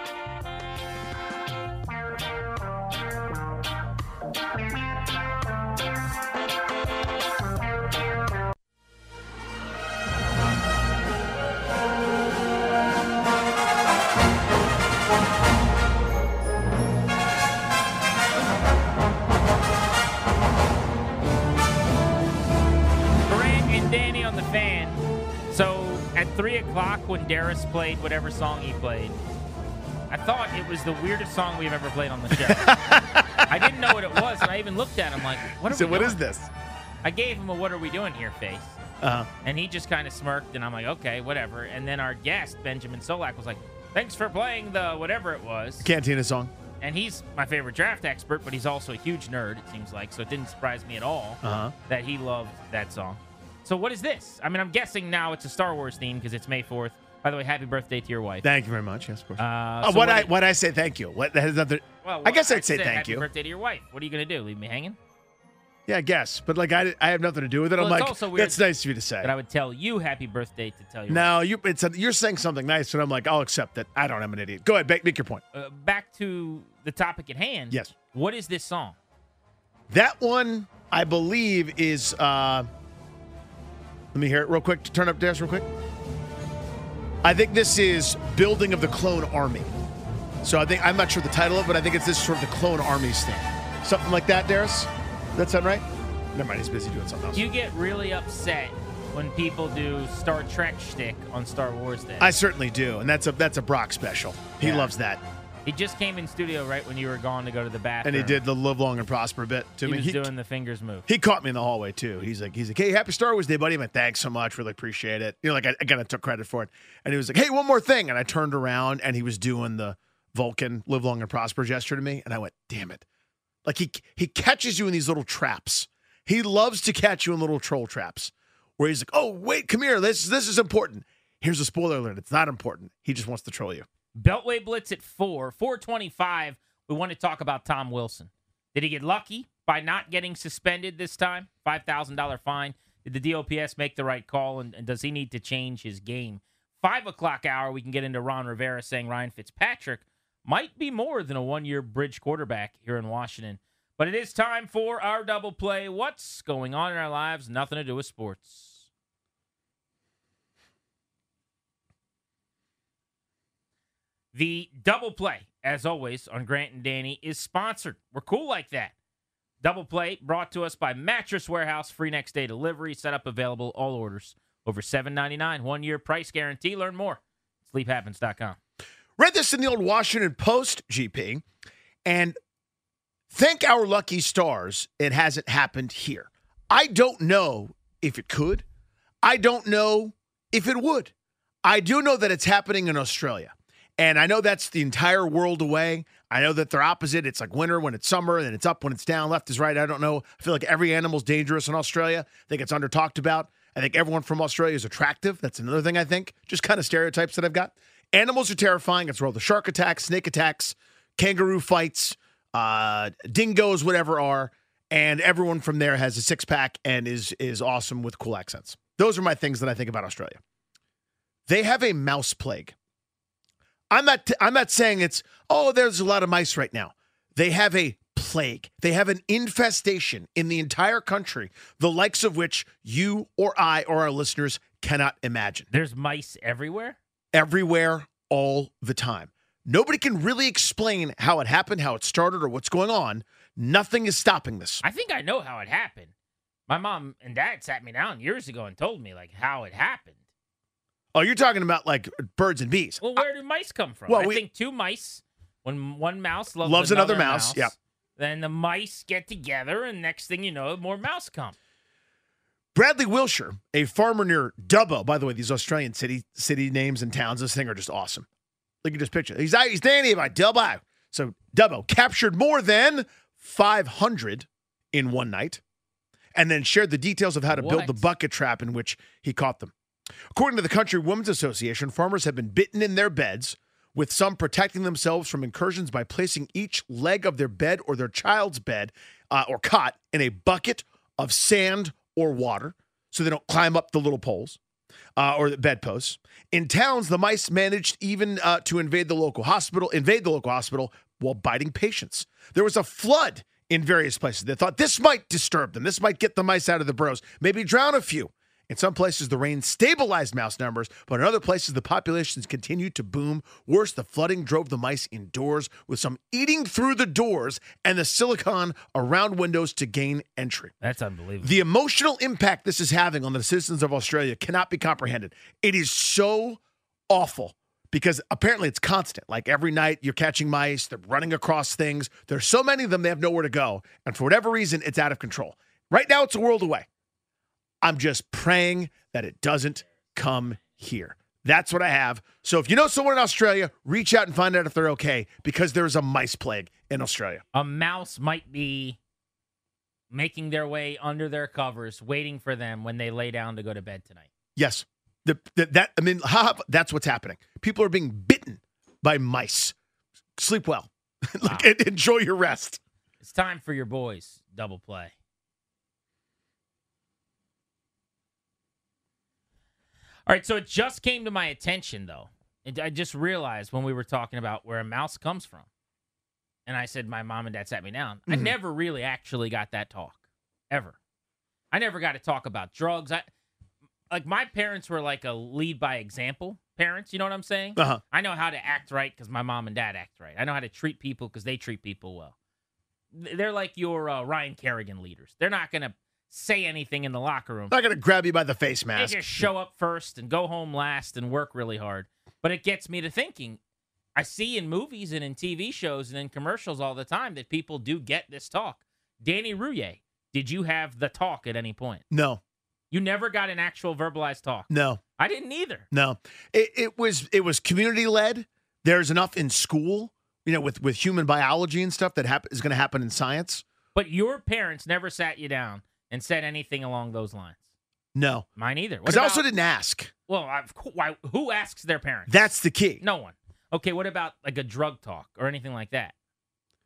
[SPEAKER 4] At three o'clock when Darius played whatever song he played, I thought it was the weirdest song we've ever played on the show. I didn't know what it was, and I even looked at him like, what are
[SPEAKER 6] so
[SPEAKER 4] we
[SPEAKER 6] what
[SPEAKER 4] doing?
[SPEAKER 6] is this?
[SPEAKER 4] I gave him a what are we doing here face.
[SPEAKER 6] Uh-huh.
[SPEAKER 4] And he just kind of smirked, and I'm like, okay, whatever. And then our guest, Benjamin Solak, was like, thanks for playing the whatever it was.
[SPEAKER 6] Cantina song.
[SPEAKER 4] And he's my favorite draft expert, but he's also a huge nerd, it seems like, so it didn't surprise me at all
[SPEAKER 6] uh-huh.
[SPEAKER 4] that he loved that song. So what is this? I mean, I'm guessing now it's a Star Wars theme because it's May fourth. By the way, happy birthday to your wife.
[SPEAKER 6] Thank you very much. Yes, of course.
[SPEAKER 4] Uh,
[SPEAKER 6] oh,
[SPEAKER 4] so
[SPEAKER 6] what,
[SPEAKER 4] what
[SPEAKER 6] I
[SPEAKER 4] I,
[SPEAKER 6] what I say thank you. What that has nothing.
[SPEAKER 4] Well,
[SPEAKER 6] I guess
[SPEAKER 4] I
[SPEAKER 6] I'd say
[SPEAKER 4] said
[SPEAKER 6] thank
[SPEAKER 4] happy
[SPEAKER 6] you.
[SPEAKER 4] Happy birthday to your wife. What are you going to do? Leave me hanging?
[SPEAKER 6] Yeah, I guess. But like I, I have nothing to do with it.
[SPEAKER 4] Well,
[SPEAKER 6] I'm
[SPEAKER 4] it's
[SPEAKER 6] like,
[SPEAKER 4] also weird
[SPEAKER 6] that's nice of you to say.
[SPEAKER 4] That I would tell you happy birthday to tell your
[SPEAKER 6] no,
[SPEAKER 4] wife.
[SPEAKER 6] you it's a, you're saying something nice, and I'm like, I'll accept it. I don't. I'm an idiot. Go ahead, make, make your point.
[SPEAKER 4] Uh, back to the topic at hand.
[SPEAKER 6] Yes.
[SPEAKER 4] What is this song?
[SPEAKER 6] That one, I believe, is. Uh, let me hear it real quick. Turn up Darius real quick. I think this is Building of the Clone Army. So I think I'm not sure the title of it, but I think it's this sort of the Clone Armies thing. Something like that, Darius? Does that sound right? Never mind, he's busy doing something else.
[SPEAKER 4] You get really upset when people do Star Trek shtick on Star Wars Day.
[SPEAKER 6] I certainly do, and that's a that's a Brock special. He
[SPEAKER 4] Yeah.
[SPEAKER 6] loves that.
[SPEAKER 4] He just came in studio right when you were gone to go to the bathroom.
[SPEAKER 6] And he did the live long and prosper bit to
[SPEAKER 4] he
[SPEAKER 6] me.
[SPEAKER 4] was
[SPEAKER 6] He,
[SPEAKER 4] doing the fingers move.
[SPEAKER 6] he caught me in the hallway too. He's like, he's like, hey, happy Star Wars Day, buddy. I'm like, thanks so much, really appreciate it. You know, like I again, I took credit for it. And he was like, hey, one more thing. And I turned around and he was doing the Vulcan live long and prosper gesture to me, and I went, damn it! Like he he catches you in these little traps. He loves to catch you in little troll traps where he's like, oh wait, come here. This this is important. Here's a spoiler alert. It's not important. He just wants to troll you.
[SPEAKER 4] Beltway Blitz at four, four twenty-five. We want to talk about Tom Wilson. Did he get lucky? by not getting suspended this time? five thousand dollars fine. Did the D O P S make the right call, and, and does he need to change his game? Five o'clock hour, we can get into Ron Rivera saying Ryan Fitzpatrick might be more than a one-year bridge quarterback here in Washington. But it is time for our double play. What's going on in our lives? Nothing to do with sports. The double play, as always, on Grant and Danny is sponsored. We're cool like that. Double play brought to us by Mattress Warehouse. Free next day delivery. Setup available. All orders over seven ninety-nine. One year price guarantee. Learn more. sleep happens dot com.
[SPEAKER 6] Read this in the old Washington Post, G P, and thank our lucky stars it hasn't happened here. I don't know if it could. I don't know if it would. I do know that it's happening in Australia. And I know that's the entire world away. I know that they're opposite. It's like winter when it's summer, and it's up when it's down. Left is right. I don't know. I feel like every animal's dangerous in Australia. I think it's under talked about. I think everyone from Australia is attractive. That's another thing I think. Just kind of stereotypes that I've got. Animals are terrifying. It's where all the shark attacks, snake attacks, kangaroo fights, uh, dingoes, whatever are. And everyone from there has a six-pack and is is awesome with cool accents. Those are my things that I think about Australia. They have a mouse plague. I'm not t- I'm not saying it's, oh, there's a lot of mice right now. They have a plague. They have an infestation in the entire country, the likes of which you or I or our listeners cannot imagine.
[SPEAKER 4] There's mice everywhere?
[SPEAKER 6] Everywhere, all the time. Nobody can really explain how it happened, how it started, or what's going on. Nothing is stopping this.
[SPEAKER 4] I think I know how it happened. My mom and dad sat me down years ago and told me, like, how it happened.
[SPEAKER 6] Oh, you're talking about, like, birds and bees.
[SPEAKER 4] Well, where do mice come from?
[SPEAKER 6] Well,
[SPEAKER 4] I
[SPEAKER 6] we,
[SPEAKER 4] think two mice, when one mouse loves,
[SPEAKER 6] loves
[SPEAKER 4] another,
[SPEAKER 6] another mouse,
[SPEAKER 4] mouse,
[SPEAKER 6] yeah.
[SPEAKER 4] Then the mice get together, and next thing you know, more mouse come.
[SPEAKER 6] Bradley Wilshire, a farmer near Dubbo. By the way, these Australian city city names and towns, this thing are just awesome. Look at this picture. He's, he's Danny by Dubbo. So Dubbo captured more than five hundred in one night and then shared the details of how to
[SPEAKER 4] What?
[SPEAKER 6] build the bucket trap in which he caught them. According to the Country Women's Association, farmers have been bitten in their beds, with some protecting themselves from incursions by placing each leg of their bed or their child's bed uh, or cot in a bucket of sand or water so they don't climb up the little poles uh, or the bedposts. In towns, the mice managed even uh, to invade the local hospital, invade the local hospital while biting patients. There was a flood in various places. They thought this might disturb them. This might get the mice out of the burrows, maybe drown a few. In some places, the rain stabilized mouse numbers, but in other places, the populations continued to boom. Worse, the flooding drove the mice indoors, with some eating through the doors and the silicone around windows to gain entry.
[SPEAKER 4] That's unbelievable.
[SPEAKER 6] The emotional impact this is having on the citizens of Australia cannot be comprehended. It is so awful because apparently it's constant. Like every night, you're catching mice. They're running across things. There's so many of them, they have nowhere to go. And for whatever reason, it's out of control. Right now, it's a world away. I'm just praying that it doesn't come here. That's what I have. So if you know someone in Australia, reach out and find out if they're okay, because there's a mice plague in Australia.
[SPEAKER 4] A mouse might be making their way under their covers, waiting for them when they lay down to go to bed tonight.
[SPEAKER 6] Yes. The, the, that I mean, ha, that's what's happening. People are being bitten by mice. Sleep well. Like,
[SPEAKER 4] Wow.
[SPEAKER 6] enjoy your rest.
[SPEAKER 4] It's time for your boys' double play. All right, so it just came to my attention, though. It, I just realized when we were talking about where a mouse comes from. And I said, my mom and dad sat me down. Mm-hmm. I never really actually got that talk, ever. I never got to talk about drugs. I Like, my parents were like a lead by example parents, you know what I'm saying?
[SPEAKER 6] Uh-huh.
[SPEAKER 4] I know how to act right because my mom and dad act right. I know how to treat people because they treat people well. They're like your uh, Ryan Kerrigan leaders. They're not going to say anything in the locker room.
[SPEAKER 6] Not going to grab you by the face mask.
[SPEAKER 4] They just show up first and go home last and work really hard. But it gets me to thinking. I see in movies and in T V shows and in commercials all the time that people do get this talk. Danny Rouillet, did you have the talk at any point?
[SPEAKER 6] No.
[SPEAKER 4] You never got an actual verbalized talk?
[SPEAKER 6] No.
[SPEAKER 4] I didn't either.
[SPEAKER 6] No. It, it was it was community led. There's enough in school, you know, with, with human biology and stuff that hap- is going to happen in science.
[SPEAKER 4] But your parents never sat you down and said anything along those lines?
[SPEAKER 6] No.
[SPEAKER 4] Mine either.
[SPEAKER 6] Because I also didn't ask.
[SPEAKER 4] Well, I've, why, who asks their parents?
[SPEAKER 6] That's the key.
[SPEAKER 4] No one. Okay, what about like a drug talk or anything like that?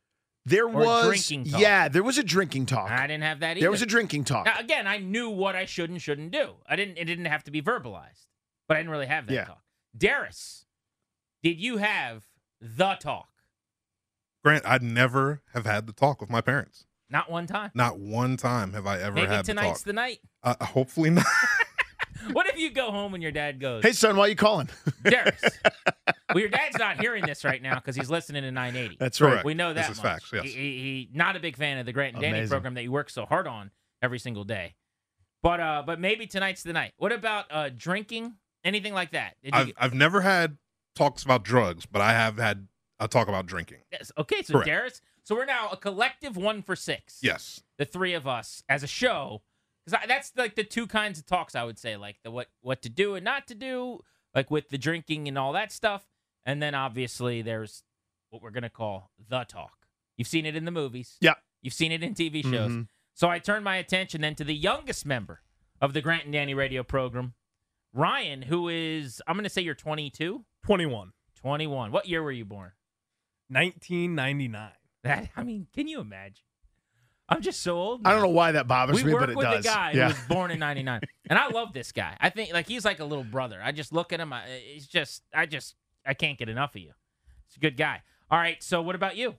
[SPEAKER 6] There
[SPEAKER 4] Or
[SPEAKER 6] was
[SPEAKER 4] drinking talk?
[SPEAKER 6] Yeah, there was a drinking talk.
[SPEAKER 4] I didn't have that either.
[SPEAKER 6] There was a drinking talk.
[SPEAKER 4] Now, again, I knew what I should and shouldn't do. I didn't. It didn't have to be verbalized, but I didn't really have that
[SPEAKER 6] Yeah.
[SPEAKER 4] talk. Darius, did you have the talk?
[SPEAKER 2] Grant, I'd never have had the talk with my parents.
[SPEAKER 4] Not one time.
[SPEAKER 2] Not one time have I ever
[SPEAKER 4] Maybe
[SPEAKER 2] had the
[SPEAKER 4] tonight's
[SPEAKER 2] talk.
[SPEAKER 4] the night.
[SPEAKER 2] Uh, hopefully not.
[SPEAKER 4] What if you go home and your dad goes,
[SPEAKER 6] Hey, son, why are you calling?
[SPEAKER 4] Darius? Well, your dad's not hearing this right now because he's listening to nine eighty.
[SPEAKER 6] That's right.
[SPEAKER 2] Correct.
[SPEAKER 4] We know that
[SPEAKER 2] This is
[SPEAKER 4] much.
[SPEAKER 2] facts, yes.
[SPEAKER 4] He, he, he not a big fan of the Grant and Danny
[SPEAKER 6] Amazing.
[SPEAKER 4] program that you work so hard on every single day. But uh, but maybe tonight's the night. What about uh, drinking? Anything like that? Did you
[SPEAKER 2] I've,
[SPEAKER 4] get-
[SPEAKER 2] I've never had talks about drugs, but I have had a talk about drinking.
[SPEAKER 4] Yes. Okay, so
[SPEAKER 2] Correct.
[SPEAKER 4] Darius. So we're now a collective one for six.
[SPEAKER 2] Yes.
[SPEAKER 4] The three of us as a show. Because that's like the two kinds of talks I would say, like the what what to do and not to do, like with the drinking and all that stuff. And then obviously there's what we're gonna call the talk. You've seen it in the movies.
[SPEAKER 6] Yeah.
[SPEAKER 4] You've seen it in T V shows.
[SPEAKER 6] Mhm.
[SPEAKER 4] So I turned my attention then to the youngest member of the Grant and Danny radio program, Ryan, who is, I'm going to say you're twenty-two?
[SPEAKER 7] twenty-one.
[SPEAKER 4] twenty-one. What year were you born?
[SPEAKER 7] nineteen ninety-nine.
[SPEAKER 4] That, I mean, can you imagine? I'm just so old
[SPEAKER 6] I don't
[SPEAKER 4] now.
[SPEAKER 6] know why that bothers
[SPEAKER 4] We
[SPEAKER 6] me,
[SPEAKER 4] work
[SPEAKER 6] but it
[SPEAKER 4] with
[SPEAKER 6] does.
[SPEAKER 4] a guy
[SPEAKER 6] yeah.
[SPEAKER 4] who was born in ninety-nine. And I love this guy. I think, like, he's like a little brother. I just look at him. I, he's just, I just, I can't get enough of you. He's a good guy. All right, so what about you?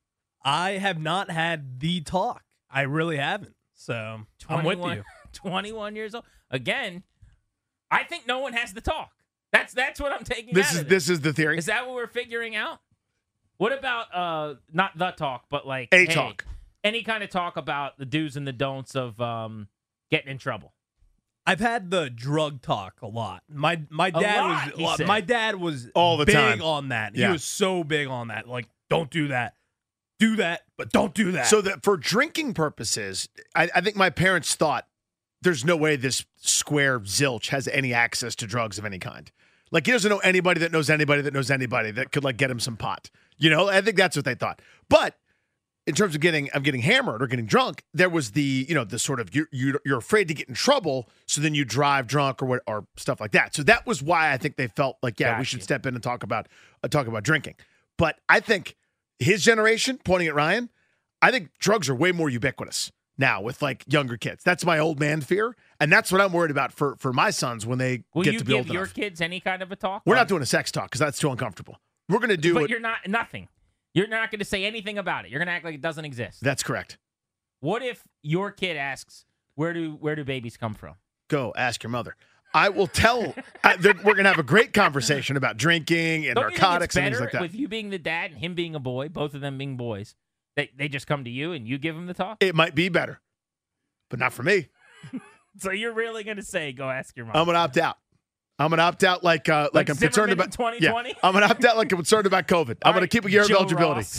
[SPEAKER 7] I have not had the talk. I really haven't. So I'm with you.
[SPEAKER 4] twenty-one years old. Again, I think no one has the talk. That's that's what I'm taking
[SPEAKER 6] This
[SPEAKER 4] out
[SPEAKER 6] is
[SPEAKER 4] of
[SPEAKER 6] this is the theory.
[SPEAKER 4] Is that what we're figuring out? What about uh not the talk, but like
[SPEAKER 6] A
[SPEAKER 4] hey,
[SPEAKER 6] talk.
[SPEAKER 4] any kind of talk about the do's and the don'ts of um getting in trouble?
[SPEAKER 7] I've had the drug talk a lot. My my
[SPEAKER 4] A
[SPEAKER 7] dad
[SPEAKER 4] lot,
[SPEAKER 7] was
[SPEAKER 4] he said.
[SPEAKER 7] my dad was
[SPEAKER 6] All the
[SPEAKER 7] big
[SPEAKER 6] time.
[SPEAKER 7] on that.
[SPEAKER 6] Yeah.
[SPEAKER 7] He was so big on that. Like, don't do that. Do that, but don't do that.
[SPEAKER 6] So that for drinking purposes, I, I think my parents thought there's no way this square zilch has any access to drugs of any kind. Like, he doesn't know anybody that knows anybody that knows anybody that could like get him some pot. You know, I think that's what they thought. But in terms of getting of getting hammered or getting drunk, there was the, you know, the sort of you you you're afraid to get in trouble, so then you drive drunk or what or stuff like that. So that was why I think they felt like, yeah, we
[SPEAKER 4] Gotcha.
[SPEAKER 6] should step in and talk about uh, talk about drinking. But I think his generation, pointing at Ryan, I think drugs are way more ubiquitous now with like younger kids. That's my old man fear, and that's what I'm worried about for for my sons when they
[SPEAKER 4] Will
[SPEAKER 6] get
[SPEAKER 4] you
[SPEAKER 6] to be
[SPEAKER 4] give
[SPEAKER 6] old
[SPEAKER 4] your
[SPEAKER 6] enough.
[SPEAKER 4] kids any kind of a talk?
[SPEAKER 6] We're
[SPEAKER 4] Um,
[SPEAKER 6] not doing a sex talk because that's too uncomfortable. We're going to do
[SPEAKER 4] But
[SPEAKER 6] it.
[SPEAKER 4] you're not nothing. You're not going to say anything about it. You're going to act like it doesn't exist.
[SPEAKER 6] That's correct.
[SPEAKER 4] What if your kid asks, "Where do where do babies come from?"
[SPEAKER 6] Go ask your mother. I will tell. I, they're- we're going to have a great conversation about drinking and
[SPEAKER 4] Don't you think
[SPEAKER 6] narcotics
[SPEAKER 4] it's
[SPEAKER 6] and things
[SPEAKER 4] better
[SPEAKER 6] like that.
[SPEAKER 4] with you being the dad and him being a boy, both of them being boys? They they just come to you and you give them the talk.
[SPEAKER 6] It might be better, but not for me.
[SPEAKER 4] So you're really going to say, "Go ask your mom"?
[SPEAKER 6] I'm going to opt out. I'm going to opt out like uh, like,
[SPEAKER 4] Like
[SPEAKER 6] I'm concerned
[SPEAKER 4] Zimmerman in
[SPEAKER 6] about
[SPEAKER 4] twenty
[SPEAKER 6] Yeah,
[SPEAKER 4] twenty?
[SPEAKER 6] I'm going to opt out like I'm concerned about COVID. I'm
[SPEAKER 4] All
[SPEAKER 6] going to
[SPEAKER 4] right,
[SPEAKER 6] keep a year of
[SPEAKER 4] Joe
[SPEAKER 6] eligibility.
[SPEAKER 4] Ross.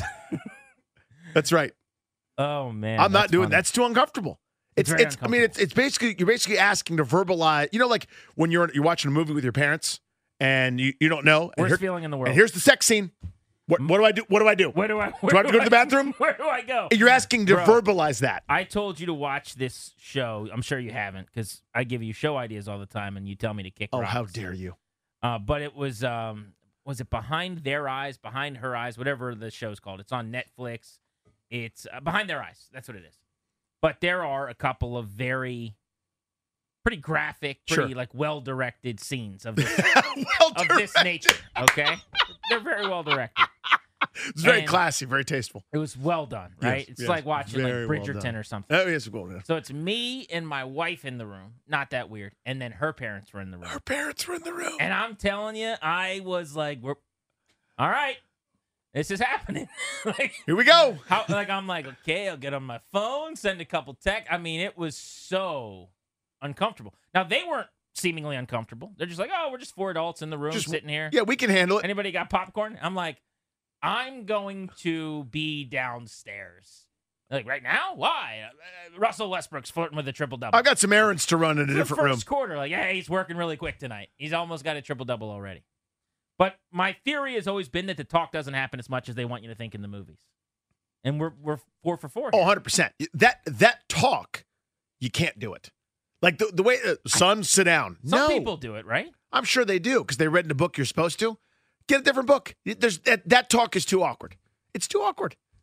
[SPEAKER 6] That's right.
[SPEAKER 4] Oh man,
[SPEAKER 6] I'm not
[SPEAKER 4] that's
[SPEAKER 6] doing
[SPEAKER 4] funny.
[SPEAKER 6] that's too uncomfortable. It's
[SPEAKER 4] It's very
[SPEAKER 6] it's I mean it's it's basically you're basically asking to verbalize. You know, like when you're you're watching a movie with your parents and you, you don't know. And,
[SPEAKER 4] Worst
[SPEAKER 6] here-
[SPEAKER 4] feeling in the world.
[SPEAKER 6] and here's the sex scene. What what do I do? What do I do?
[SPEAKER 4] Where do I? Where
[SPEAKER 6] do I have to go to the bathroom?
[SPEAKER 4] Where do I go?
[SPEAKER 6] You're asking to
[SPEAKER 4] Bro.
[SPEAKER 6] verbalize that.
[SPEAKER 4] I told you to watch this show. I'm sure you haven't because I give you show ideas all the time and you tell me to kick
[SPEAKER 6] Oh,
[SPEAKER 4] rocks.
[SPEAKER 6] how dare you!
[SPEAKER 4] Uh, but it was um, was it Behind Their Eyes, Behind Her Eyes, whatever the show's called. It's on Netflix. It's uh, Behind Their Eyes. That's what it is. But there are a couple of very, pretty graphic, pretty
[SPEAKER 6] Sure.
[SPEAKER 4] like well directed scenes of this
[SPEAKER 6] well
[SPEAKER 4] of this
[SPEAKER 6] directed.
[SPEAKER 4] nature. Okay, they're very well directed.
[SPEAKER 6] It's very
[SPEAKER 4] and-
[SPEAKER 6] classy, very tasteful.
[SPEAKER 4] It was well done, right?
[SPEAKER 6] Yes,
[SPEAKER 4] it's
[SPEAKER 6] yes,
[SPEAKER 4] like watching like
[SPEAKER 6] very well
[SPEAKER 4] Bridgerton
[SPEAKER 6] done.
[SPEAKER 4] or something.
[SPEAKER 6] Oh yes, well, yeah.
[SPEAKER 4] So it's me and my wife in the room. Not that weird. And then her parents were in the room.
[SPEAKER 6] Her parents were in the room.
[SPEAKER 4] And I'm telling you, I was like, "We're all right. This is happening." like,
[SPEAKER 6] Here we go.
[SPEAKER 4] how, like I'm like, okay, I'll get on my phone, send a couple texts. I mean, it was so uncomfortable. Now they weren't seemingly uncomfortable. They're just like, "Oh, we're just four adults in the room
[SPEAKER 6] Just-
[SPEAKER 4] sitting here.
[SPEAKER 6] Yeah, we can handle it.
[SPEAKER 4] Anybody got popcorn?" I'm like, I'm going to be downstairs. They're like, right now? Why? Uh, Russell Westbrook's flirting with a triple double.
[SPEAKER 6] I've got some errands to run in a
[SPEAKER 4] The
[SPEAKER 6] different
[SPEAKER 4] first
[SPEAKER 6] room.
[SPEAKER 4] quarter, like, yeah, he's working really quick tonight. He's almost got a triple double already. But my theory has always been that the talk doesn't happen as much as they want you to think in the movies. And we're we're four for four.
[SPEAKER 6] Oh,
[SPEAKER 4] here.
[SPEAKER 6] one hundred percent. That that talk, you can't do it. Like the the way uh, son, sit down.
[SPEAKER 4] Some
[SPEAKER 6] no,
[SPEAKER 4] people do it, right?
[SPEAKER 6] I'm sure they do because they read in a book you're supposed to. Get a different book. There's that that talk is too awkward. It's too awkward.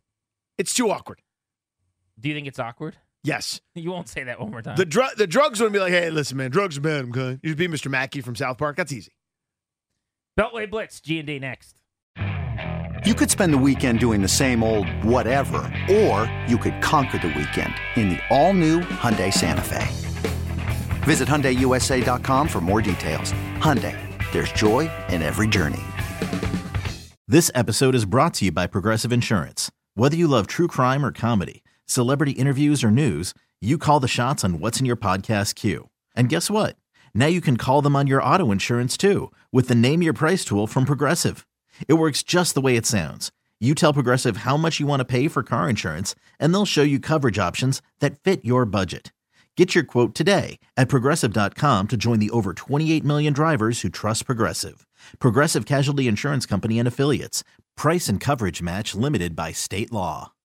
[SPEAKER 6] It's too awkward.
[SPEAKER 4] Do you think it's awkward?
[SPEAKER 6] Yes.
[SPEAKER 4] You won't say that one more time.
[SPEAKER 6] The dr- the drugs would be like, hey, listen, man, drugs are bad, okay? You just be Mister Mackey from South Park. That's easy.
[SPEAKER 4] Beltway Blitz, G and D next.
[SPEAKER 3] You could spend the weekend doing the same old whatever, or you could conquer the weekend in the all-new Hyundai Santa Fe. Visit Hyundai U S A dot com for more details. Hyundai, there's joy in every journey.
[SPEAKER 8] This episode is brought to you by Progressive Insurance. Whether you love true crime or comedy, celebrity interviews or news, you call the shots on what's in your podcast queue. And guess what? Now you can call them on your auto insurance too with the Name Your Price tool from Progressive. It works just the way it sounds. You tell Progressive how much you want to pay for car insurance, and they'll show you coverage options that fit your budget. Get your quote today at Progressive dot com to join the over twenty-eight million drivers who trust Progressive. Progressive Casualty Insurance Company and Affiliates. Price and coverage match limited by state law.